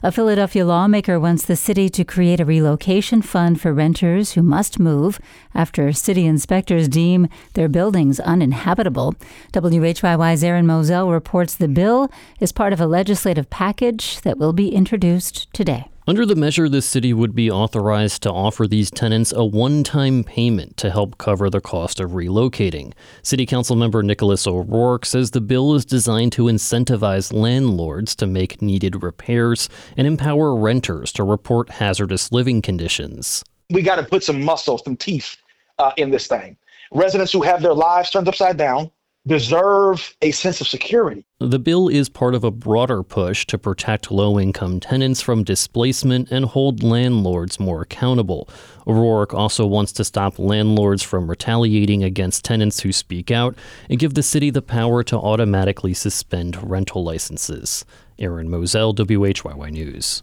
A Philadelphia lawmaker wants the city to create a relocation fund for renters who must move after city inspectors deem their buildings uninhabitable. WHYY's Aaron Moselle reports the bill is part of a legislative package that will be introduced today. Under the measure, the city would be authorized to offer these tenants a one-time payment to help cover the cost of relocating. City Council member Nicholas O'Rourke says the bill is designed to incentivize landlords to make needed repairs and empower renters to report hazardous living conditions. We got to put some muscle, some teeth in this thing. Residents who have their lives turned upside down deserve a sense of security. The bill is part of a broader push to protect low-income tenants from displacement and hold landlords more accountable. O'Rourke also wants to stop landlords from retaliating against tenants who speak out and give the city the power to automatically suspend rental licenses. Aaron Moselle, WHYY News.